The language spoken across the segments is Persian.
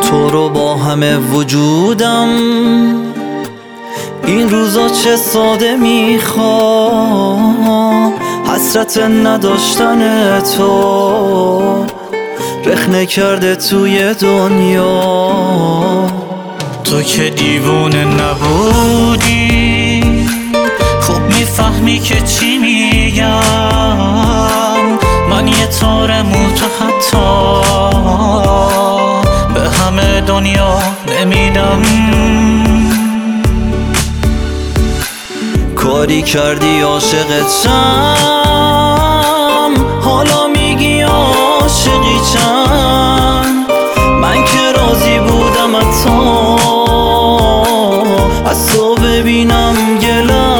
تو رو با همه وجودم این روزا چه ساده میخوام، حسرت نداشتن تو رخنه کرده توی دنیا. تو که دیوونه نبودی خوب میفهمی که چی میگم، من یه تار موتو حتی به همه دنیا نمیدم. کاری کردی عاشقتم، حالا میگی عاشقی چند؟ من که راضی بودم از تو ببینم یه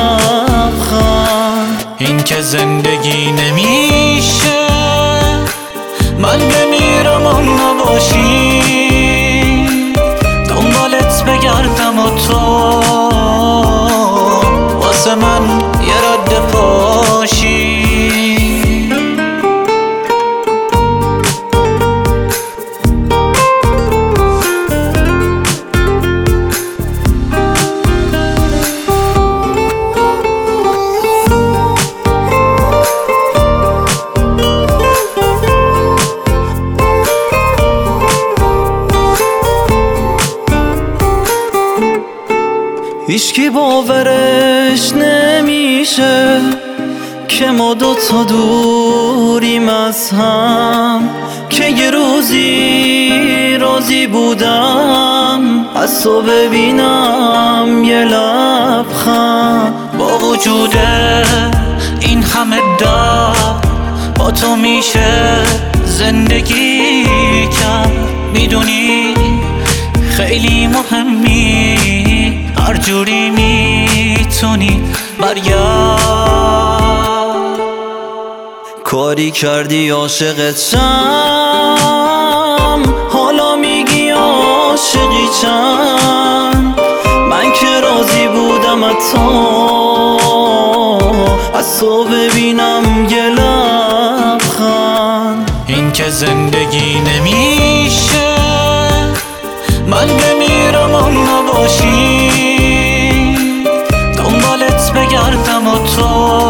لبخند. این که زندگی نمیشه من بمیرم و نباشی، دنبالت بگردم و تو واسه من یه رد پاشی. هیچکی باورش نمیشه که ما دوتا دوریم از هم، که یه روزی راضی بودم از تو ببینم یه لبخند. با وجود این همه درد با تو میشه زندگی کرد، میدونی خیلی مهمی، هر جوری میتونی برگرد. کاری کردی عاشقتم، حالا میگی عاشقی چند؟ من که راضی بودم از تو ببینم یه لبخند. این که زندگی نمیشه من بمیرم و نباشی، دنبالت بگردم و تو